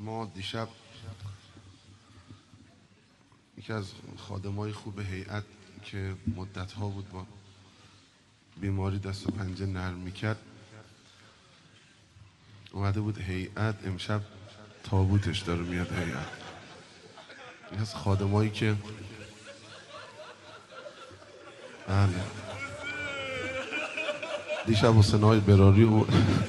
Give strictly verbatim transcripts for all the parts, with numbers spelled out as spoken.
ما دیشب یکی از خادمای خوب هیئت که مدت‌ها بود با بیماری دست و پنجه نرم میکرد اومده بود هیئت. امشب تابوتش داره میاد هیئت. این از خادمایی که بله دیشب حسین‌های براری و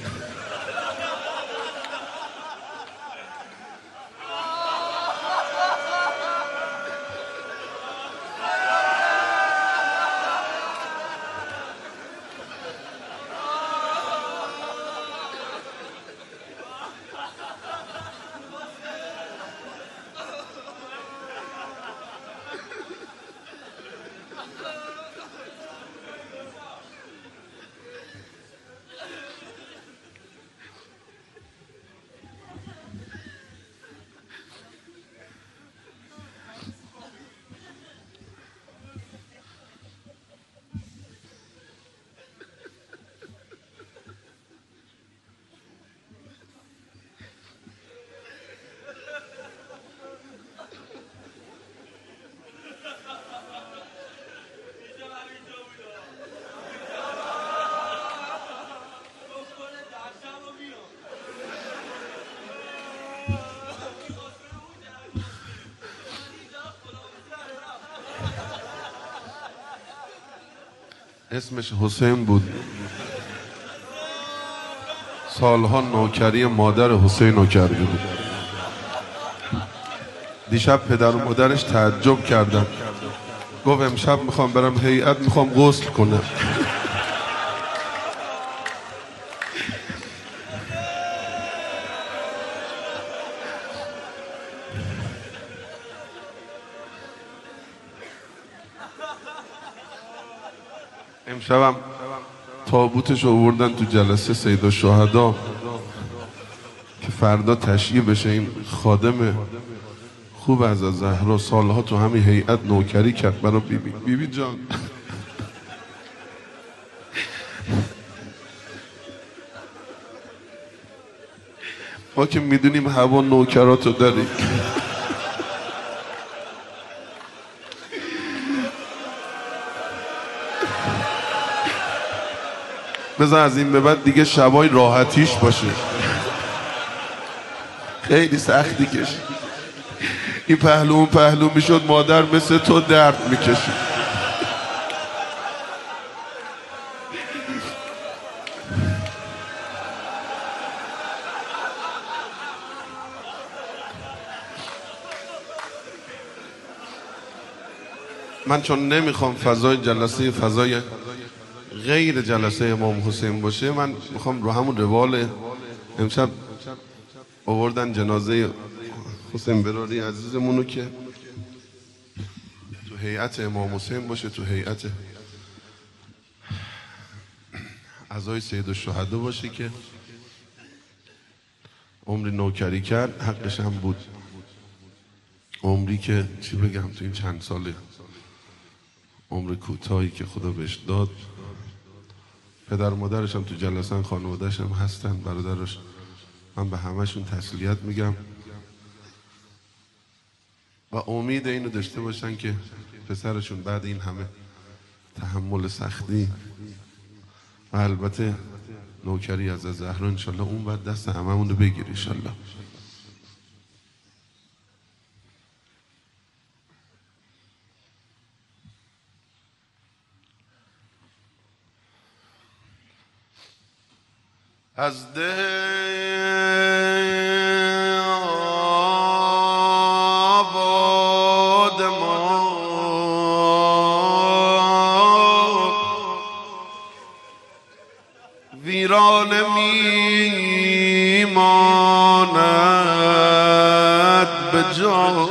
اسمش حسین بود. سالها نوکری مادر حسین رو کرده بود. دیشب پدر و مادرش تعجب کردن. گفت امشب میخوام برم هیئت، میخوام غسل کنم. امشبم تابوتش رو آوردن تو جلسه سیدالشهدا که فردا تشییع بشه. این خادم خوب از زهرا سالها تو همین هیئت نوکری کرد برای بیبی. بیبی جان ما که میدونیم هوا نوکراتو داری. بذار از این به بعد دیگه شبای راحتیش باشه. خیلی سختی کشید. این پهلو اون پهلو میشد، مادر مثل تو درد میکشید. من چون نمیخوام فضای جلسه فضای غیر جلسه امام حسین باشه، من میخوام رو همون روال امشب آوردن جنازه حسین براری عزیزمونو که تو هیئت امام حسین باشه، تو هیئت اعضای سیدالشهدا باشه که عمری نوکری کرد، حقش هم بود. عمری که چی بگم تو این چند ساله عمر کوتاهی که خدا بهش داد. پدر و مادرش هم تو جلسه، خانواده‌اش هم هستن، برادرش. من به همه‌شون تسلیت میگم و امید اینو داشته باشن که پسرشون بعد این همه تحمل سختی و البته نوکری از زهرا انشالله اون بعد دست هممون رو بگیره انشالله. از ده آباد ما ویرانه می ماند به جا.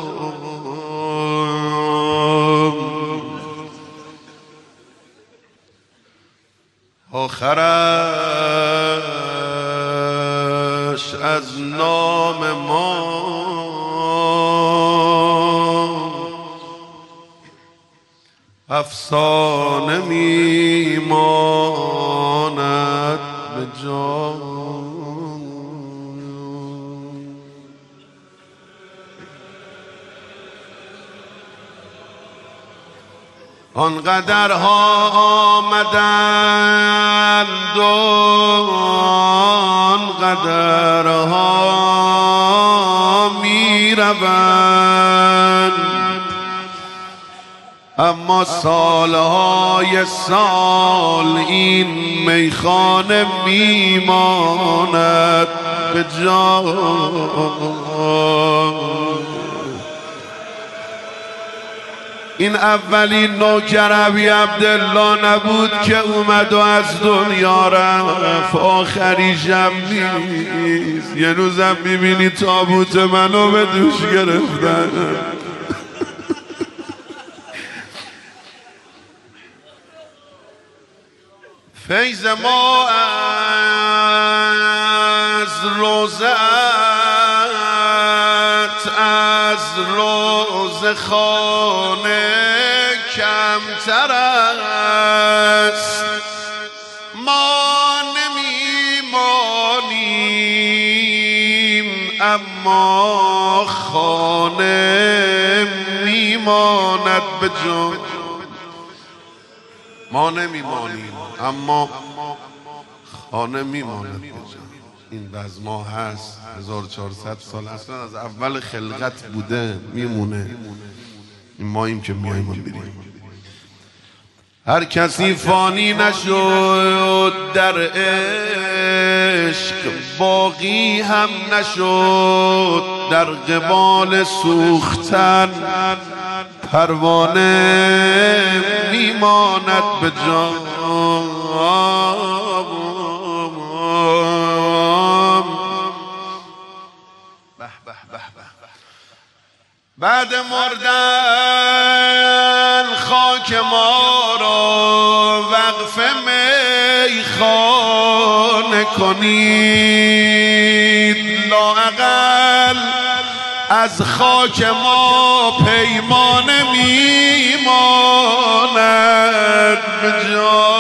آخرش از نام ما افسانه میماند به جان. آنقدرها آمدند و آنقدرها می روند، اما سالهای سال این میخانه میماند به جا. این اولین نوکر ابی عبدالله نبود که اومد و از دنیا رفت، آخریشم نیست. یه روزم میبینی تابوت منو به دوش گرفتن. فیض ما از روزت، از روز خانه کمتر است. ما نمیمانیم اما خانه میماند به جا. ما نمیمانیم اما خانه میماند به جا. این بزما هست، هزار و چهارصد سال اصلا از اول خلقت بوده، میمونه. این ماییم که میاییم و میریم. هر کسی فانی نشد در عشق، باقی هم نشد در قبال سوختن. پروانه میماند به جا. بعد مردن خاک ما را وقف میخانه کنید، لااقل از خاک ما پیمانه میماند به جا.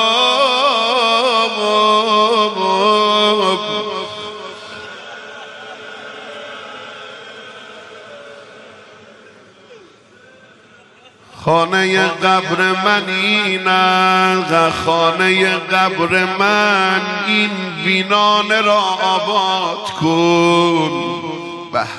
خانه قبر من این است، خانه قبر من این ویرانه را آباد کن. به به.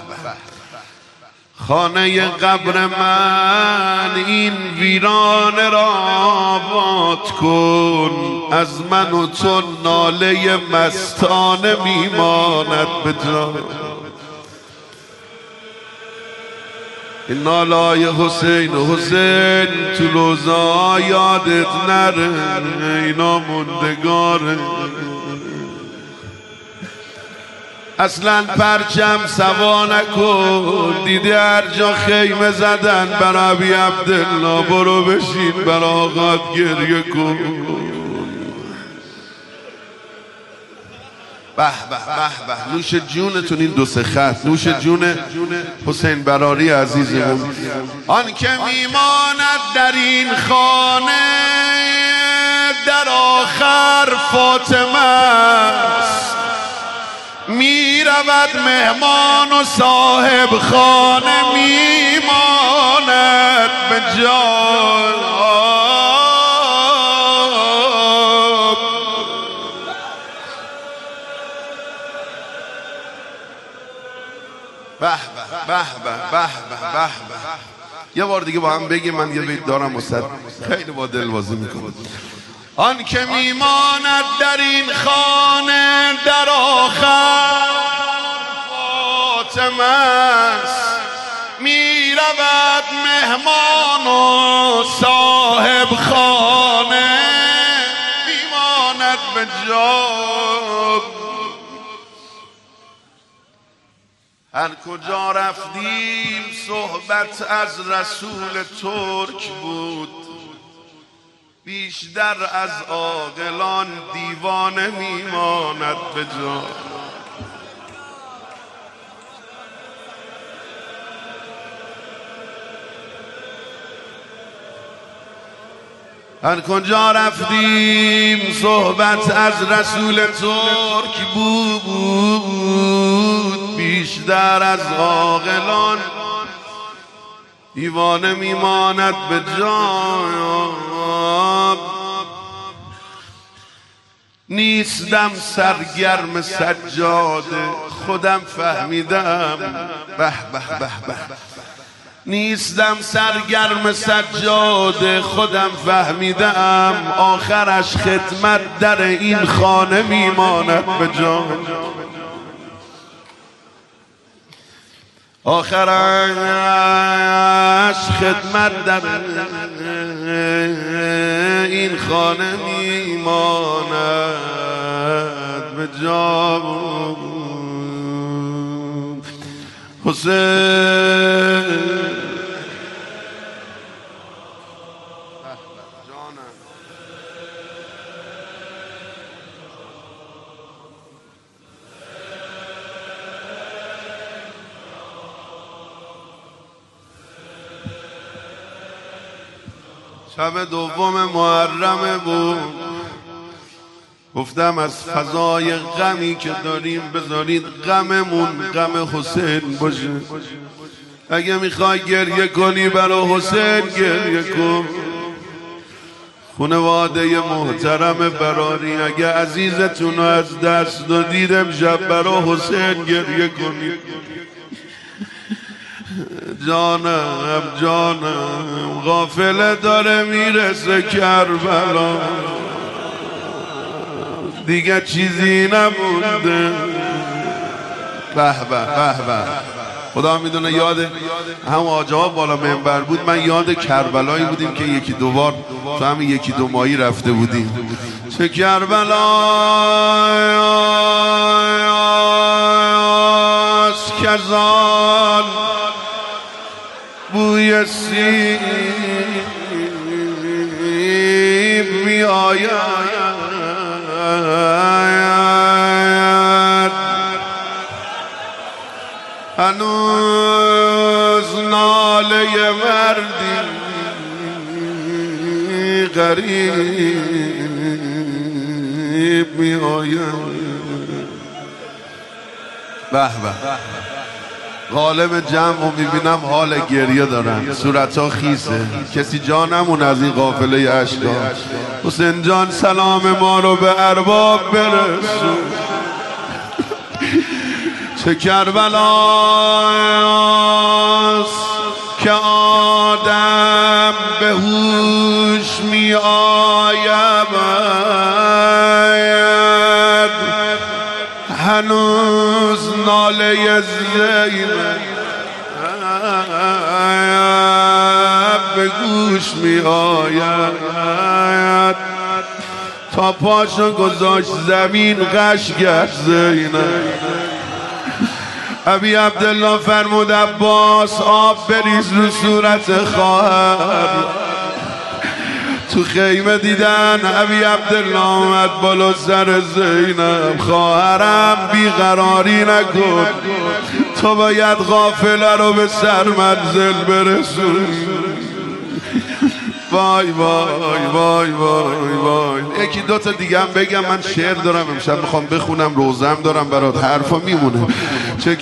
خانه قبر من این ویرانه را آباد کن. از من و تو ناله مستانه میماند به جا. این نالای حسین حسین تو روزا یادت نره، اینا مندگاره. اصلا پرچم سوا نکن، دیدی هر جا خیمه زدن بر ابی عبدالله، برو بشین بر آقات گریه کن. به به به به. نوش جونتون این دو سه خط، نوش جون حسین براری عزیزمون. آن که میماند در این خانه در آخر فاطمه است. میرود مهمان و صاحب خانه میماند به جای. به به به به به به. یه بار دیگه با هم بگیم، من یه بیت دارم مصد خیلی با دل بازی میکنم. آن که میماند در این خانه در آخر فاطمه است. میرود مهمان و صاحب خانه میماند به جا. هر کجا رفتیم صحبت از رسول ترک بود، بیشتر از عاقلان دیوانه میماند به جا. هر کجا رفتیم صحبت از رسول ترک بود، بیشتر از عاقلان دیوانه میماند به جا. نیستم سرگرم سجاده خودم فهمیدم. به به به به. نیستم سرگرم سجاده خودم فهمیدم. آخرش خدمت در این خانه میماند به جان. آخرش خدمت در این خانه میماند به جان. حسین شب دوم محرم بود. گفتم از فضای غمی که داریم بذارید غممون غم حسین باشه. اگه میخوای گریه کنی برای حسین گریه کن. خانواده محترم براری، اگه عزیزتون رو از دست دادید امشب برای حسین گریه کنید. جانم جانم غافله داره میرسه کربلا، دیگه چیزی نمونده. به به به به. خدا میدونه یاد هم آجا بالا منبر بود، من یاد کربلایی بودیم که یکی دوبار تو همین یکی دو ماهی رفته بودیم. چه کربلاست کزان بوی سیب می آید. هنوز ناله مردی غریب می آید. به به. غالب جمع رو میبینم حال گریه دارن، صورت ها خیسه، کسی جا نمونه از این قافله اشکا. حسین جان سلام ما رو به ارباب برسون. چه کربلاست که آدم به هوش می آید. هنوز ناله زینب به گوش می آید. تا پاشو گذاشت زمین غش کرد زینب. ابی عبدالله فرمود عباس آب بریز رو صورت خواهر. تو خیمه دیدن ابی عبدالله آمد بالا سر زینب. خواهرم بیقراری نکن، تو باید قافله رو به سر منزل برسونی. وای وای وای وای وای. یکی دوتا دیگه هم بگم، من شعر دارم امشب میخوام بخونم، روزم دارم برات، حرفا میمونه. چه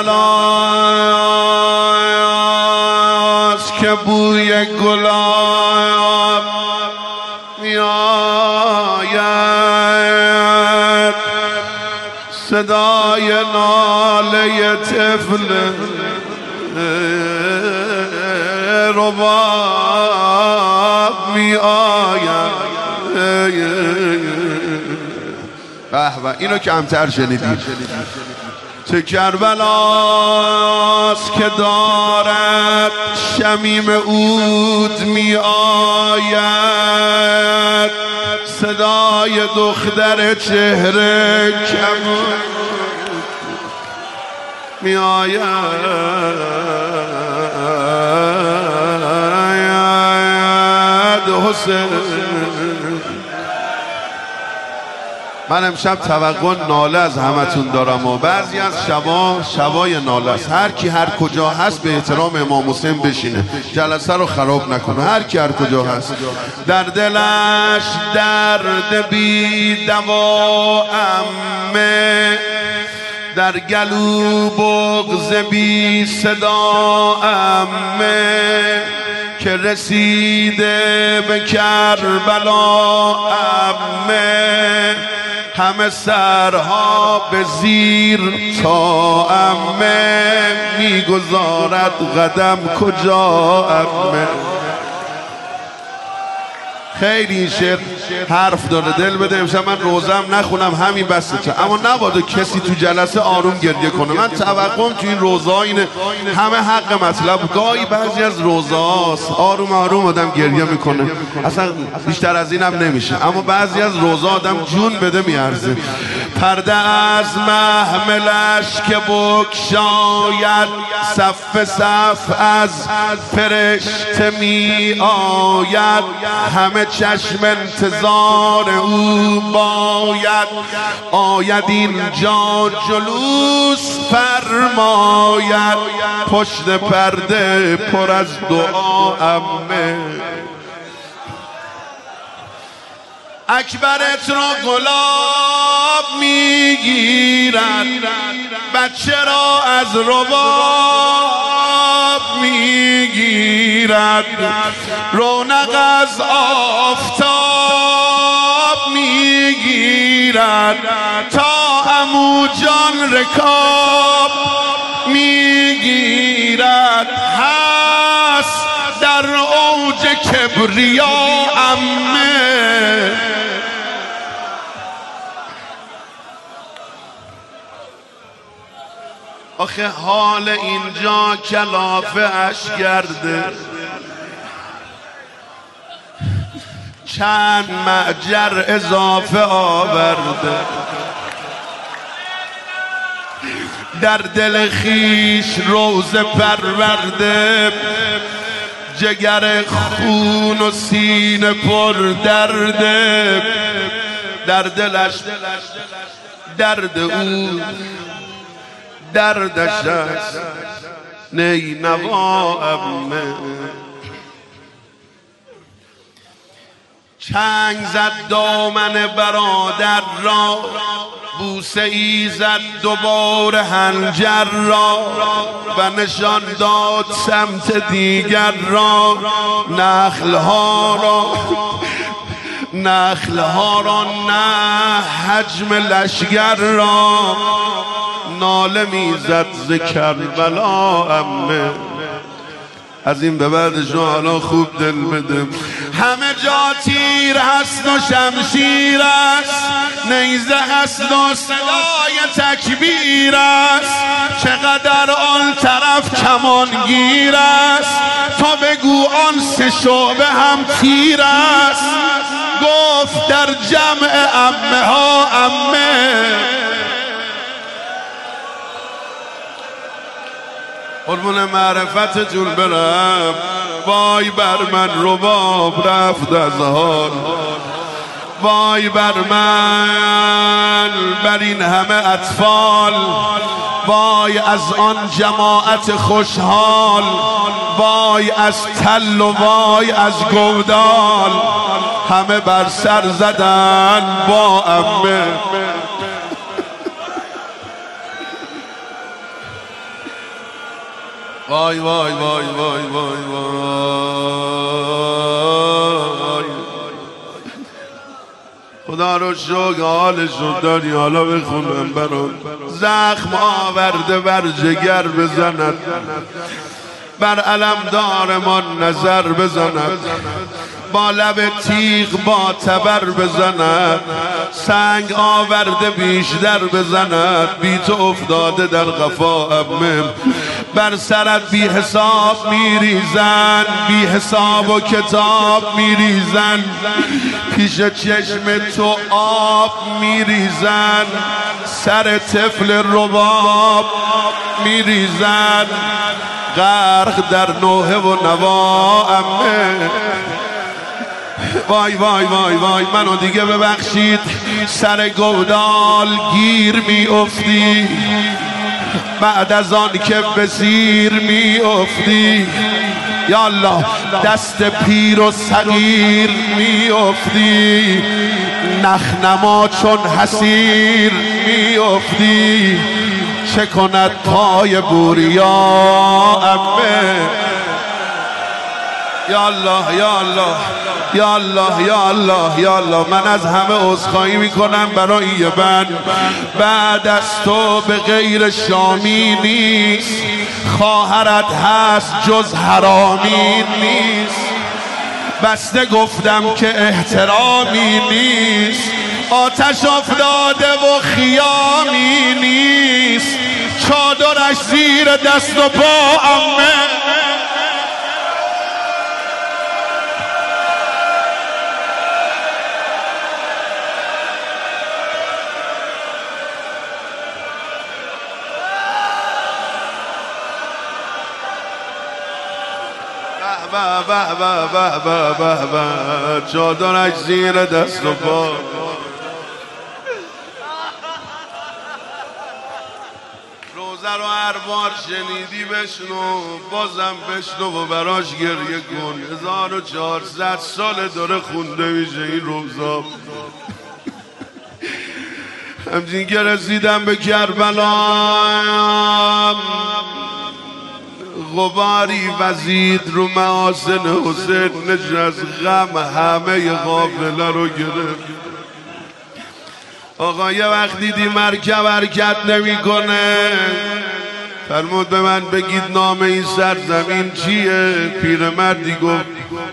کربلاست که بوی گلاب میآید. صدای ناله طفل رباب می آید. به به. اینو کمتر شنیدید. چه کربلاست که دارد شمیم عود می آید. صدای دختر چهره کمون می آید. حسین من امشب توقع ناله از همتون دارم و بعضی از شبا شبای ناله است. هر کی هر کجا هست به احترام امام حسین بشینه، جلسه رو خراب نکنه. هر کی هر کجا هست در دلش درد بی دوا عمه، در گلو بغض بی صدا عمه، که رسیده به کربلا عمه. همه سرها به زیر تا عمه میگذارد قدم کجا عمه. خیلی این شعر حرف داره، دل بده. امشب من روزم نخونم همین بسته چه، اما نباید کسی تو جلسه آروم گریه کنه. من توقعم تو این روزا اینه، همه حق مطلب. گاهی بعضی از روزاست آروم آروم آدم گریه میکنه، اصلا بیشتر از اینم نمیشه، اما بعضی از روزا آدم جون بده میارزه. پرده از محملش که بکشاید، صف صف از فرشته می آید، همه چشم انتظار او باید، آید اینجا جلوس فرماید، پشت پرده پر از دعا عمه. اکبرت رو گلاب میگیرد، بچه را از رباب میگیرد، رونق از آفتاب میگیرد، تا عمو جان رکاب میگیرد، هست در اوج کبریا عمه. آخه حال اینجا کلافه اش گرده، چند معجر اضافه آورده، در دل خیش روزه پرورده، جگر خون و سینه پر درده، در دلش درد او دردش است نی نوا عمه. چنگ زد دامن برادر را، بوسه ای زد دوباره حنجر را، و نشان داد سمت دیگر را، نخلها را نخلها را نه حجم لشگر را، ناله میزد ز کربلا عمه. از این به بعدش حالا خوب دل بده. همه جا تیر هست و شمشیر است، نیزه هست و صدای تکبیر است، چقدر آن طرف کمانگیر است، تا بگو آن سه شعبه هم تیر است. گفت در جمع عمه ها عمه، قربون معرفتتون برم. وای بر من رباب رفت از حال، وای بر من بر این همه اطفال، وای از آن جماعت خوشحال، وای از تل و وای از گودال، همه بر سر زدن با عمه. وای وای وای وای وای وای، خدا رو شکر حالش رو داری. حالا بخونم برات. زخم آورده بر جگر بزند، بر علمدارمان نظر بزند، با لب تیغ با تبر بزند، سنگ آورده بیشتر بزند، بی تو افتاده در قفا عمه. بر سرت بی حساب میریزن، بی حساب و کتاب میریزن، پیش چشم تو آب میریزن، سر طفل رباب میریزن، غرق در نوحه و نوا عمه. وای وای وای وای، منو دیگه ببخشید، سر گودال گیر می افتی، بعد از آن که به زیر می افتی، یا الله دست پیر و صغیر می افتی، نخنما چون حسیر می افتی، چه کند پای بوریا عمه. یا الله یا الله یا الله یا الله یا الله. من از همه عذرخواهی میکنم برای یه بند. بعد از تو به غیر شامی نیست، خواهرت هست جز حرامی نیست. بسته گفتم که احترامی نیست، آتش افتاده و خیامی نیست. چادرش زیر دست و پا عمه، به به به به به به به چادرش زیر دست و پا. روزه رو هر بار شنیدی بشنو، بازم بشنو و براش گریه کن. هزار و چهارصد سال داره خونده میشه این روزا. همچین که رسیدم به کربلا، غباری وزید رو محاسن حسین نشست، غم همه غافله رو گرفت. آقا یه وقت دیدی مرکب حرکت نمی کنه، فرمود به من بگید نام این سرزمین چیه؟ پیرمردی گفت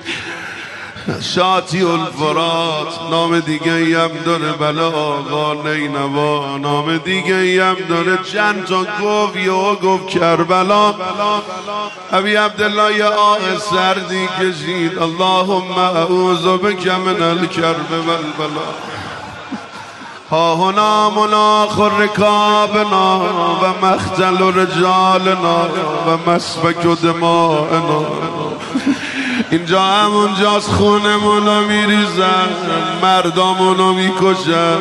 شاطی الفرات. نام دیگه ای هم داره بلا آقا نینوا، نام دیگه ای هم داره چند تا گفت. یهو گفت کربلا. ابی عبدالله یه آه سردی کشید، اللهم اعوذ بک من الکرب والبلا. ها هنا مناخ رکابنا و مختل رجالنا و مسفک دمائنا. اینجا همونجاست خونمونو میریزن، مردامونو میکشن.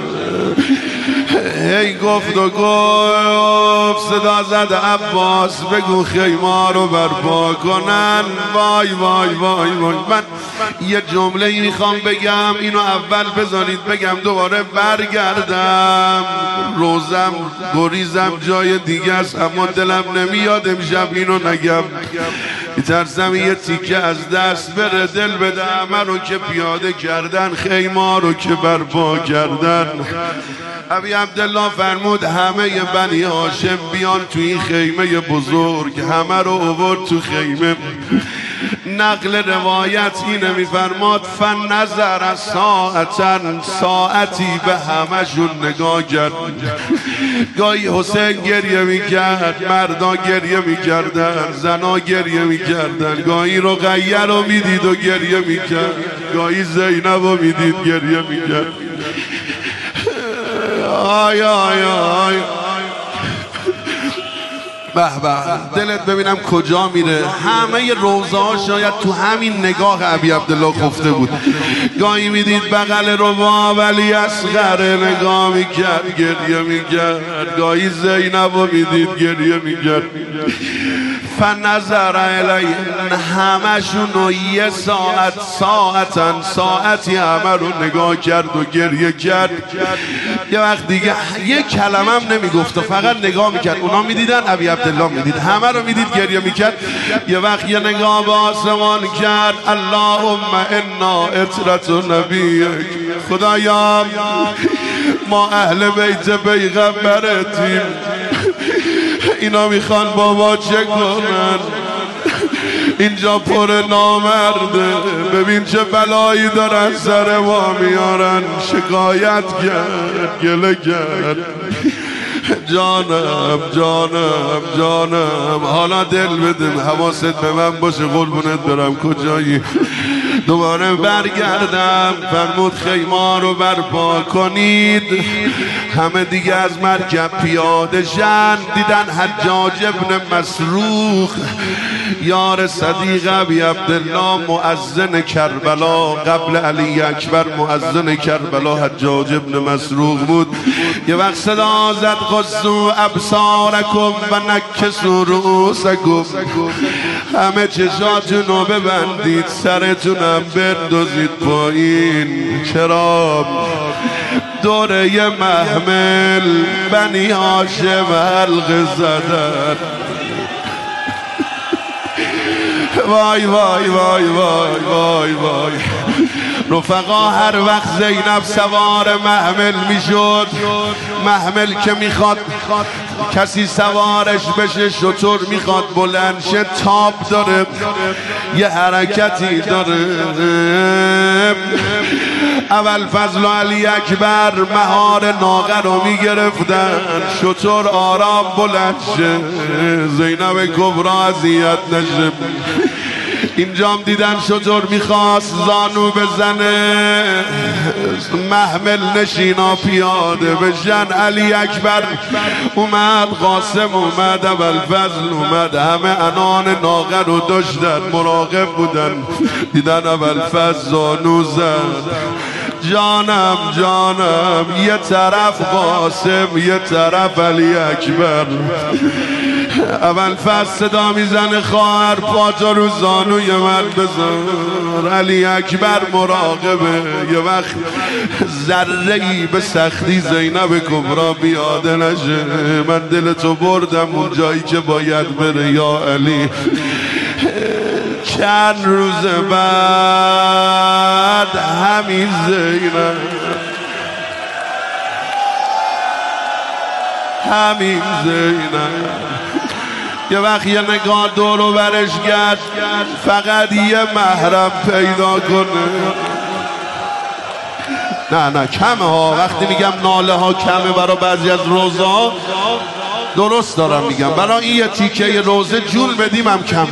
هی گفت و گفت صدا زد عباس بگو خیمه رو برپا کنن. وای وای وای وای. من یه جمله ای میخوام بگم، اینو اول بذارید بگم دوباره برگردم. روزم گریزم جای دیگه است، اما دلم نمیاد امشب اینو نگم. میترسم یه تیکه از دست بره. دل بده همه رو که پیاده کردن، خیمه رو که برپا کردن. ابی عبدالله فرمود همه بنی هاشم بیان تو این خیمه بزرگ. همه رو آورد تو خیمه. نقل روایت اینه میفرماد فنظر ساعتا، ساعتی به همشون نگاه کرد. گاهی حسین گریه میکرد، مردا گریه میکردن، زنا گریه میکردن. گاهی رقیه رو میدید و گریه میکرد، گاهی زینب رو میدید گریه میکرد. آی آی آی به به. دلت ببینم کجا میره. همه روزه ها شاید تو همین نگاه ابی عبدالله خفته بود. گاهی میدید بغل ربا ولی اصغر نگاه میکرد گریه میکرد، گاهی زینب رو میدید گریه میکرد. فنظر الیه، همشون رو یه ساعت ساعتا ساعتی همه رو نگاه کرد و گریه کرد. یه وقت دیگه یه کلمه هم نمیگفت و فقط نگاه میکرد. اونا میدیدن ابی عبدالله میدید، همه رو میدید گریه میکرد. یه وقت یه نگاه به آسمان کرد، اللهم انا اطرت نبیک. خدایا ما اهل بیت پیغمبرتیم، اینا میخوان بابا چه کنن؟ اینجا پر نامرده، ببین چه بلایی دارن سر ما میارن. شکایت کرد، گله کرد. جانم جانم جانم، حالا دل بده، حواست به من باشه قربونت برم. کجایی؟ دوباره برگردم. فرمود خیمه رو برپا کنید. همه دیگه از مرکب پیاده شن. دیدن حجاج ابن مسروق یار صدیق ابی عبدالله مؤذن کربلا، قبل علی اکبر مؤذن کربلا حجاج ابن مسروق بود. یه وقت صدا زد قصوا ابصارکم و نکسوا رؤوسکم. همه چشاتونو ببندید، سرتونم بردازید پایین. چرا؟ دوره محمل بنی هاشم حلقه زدن. وای وای وای وای وای وای رفقا هر وقت زینب سوار محمل میشد، محمل که میخواد کسی سوارش بشه، شطور میخواد بلند شه، تاب داره، یه حرکتی داره. اول فضل و علی اکبر مهار ناقه رو میگرفتن، شطور آرام بلند شه، زینب کبرا اذیت نشه. اینجام دیدن شطور میخواست زانو بزنه، محمل نشینا پیاده بشن. علی اکبر اومد، قاسم اومد، ابوالفضل اومد، همه انان ناقه رو داشتن، مراقب بودن. دیدن ابوالفضل زانو زد، جانم جانم، یه طرف قاسم یه طرف علی اکبر. ابوالفضل صدا میزنه خواهر پاتا رو زانوی من بذار. علی اکبر مراقبه یه وقت ذره‌ای به سختی زینب کبرا بیاده نشه. من دل تو بردم اون جایی که باید بره یا علی. چند روز بعد همین زینب همین زینب یه وقت یه نگاه دور و برش کرد، فقط یه محرم پیدا کنه. نه نه کمه ها، وقتی میگم ناله ها کمه برای بعضی از روزه ها درست دارم میگم، برای این یه تیکه روزه جون بدیم هم کمه.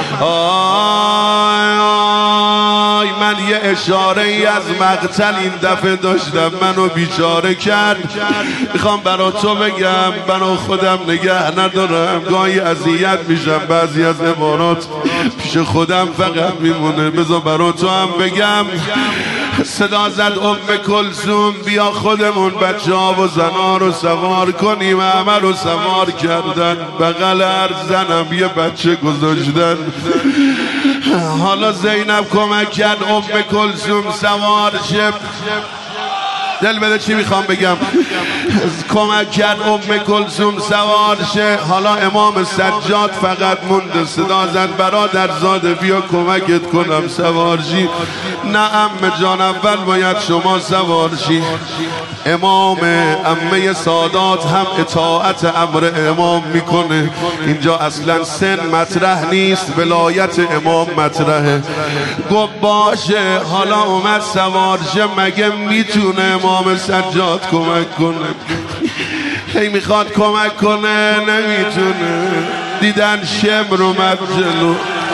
آی آی من یه اشاره ای از مقتل این دفعه داشتم، منو بیچاره کرد. میخوام برا تو بگم، برا خودم نگه ندارم، گاهی اذیت میشم، بعضی از عبارات پیش خودم فقط میمونه. بذار برا تو هم بگم. صدا زد ام کلثوم بیا خودمون بچه ها و زنا رو سوار کنیم. همه رو سوار کردن، بغل هر زنم یه بچه گذاشتن. حالا زینب کمک کرد ام کلثوم سوار شه. دل بده چی میخوام بگم. کمک کرد ام کلثوم سوار شه. حالا امام سجاد فقط مونده. صدا زد برادر زاده بیا کمکت کنم سوار شی. نه عمه جان اول باید شما سوار شی. امام عمه سادات هم اطاعت امر امام میکنه. اینجا اصلا سن مطرح نیست، ولایت امام مطرحه. گفت باشه. حالا اومد سوار شه. مگه میتونه امام سجاد کمک کنه؟ هی میخواد کمک کنه نمیتونه. دیدن شمر اومد جلو.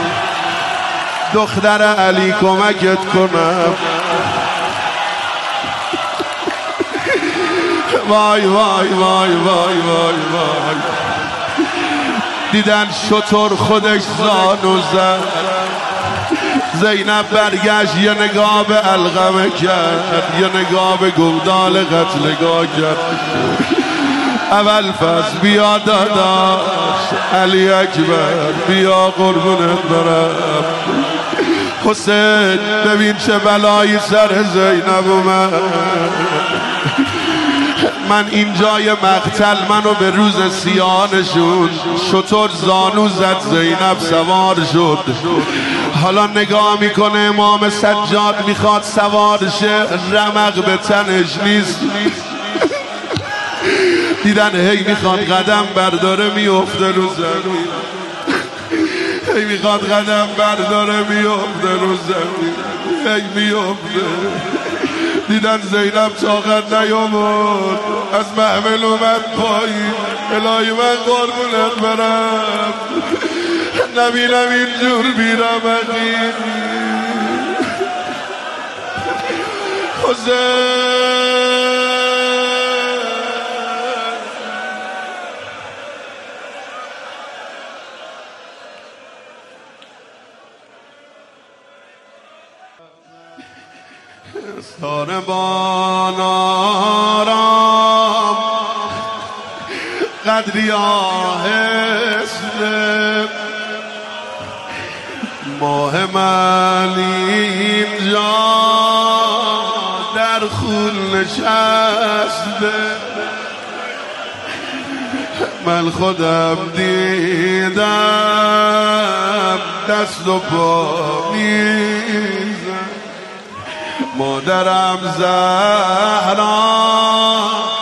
دختر علی کمکت کنم. وای وای وای وای وای وای. دیدن شطور خودش زانو زد. زینب برگشت یه نگاه به علقمه کرد، یه نگاه به گودال قتلگاه کرد. ابوالفضل بیا داداش، علی اکبر بیا قربونت برم. حسین ببین چه بلایی سر زینب اومد. من اینجای مقتل منو به روز سیانشون شطور زانو زد، زینب سوار شد. حالا نگاه میکنه امام سجاد میخواد سوار شه، رمق به تنش نیست. دیدن هی میخواد قدم برداره میفته رو زمین، هی میخواد قدم برداره میفته رو زمین، هی میفته. دیدن زینب طاقت نیامد، از محمل اومد پایین. الهی من قربونت برم، نبینم اینجور بیرمقی. حسین ساربان آرام قدری آهسته، ماه من اینجا در خون نشسته. من خودم دیدم دست و پا میزن. مادرم زهرا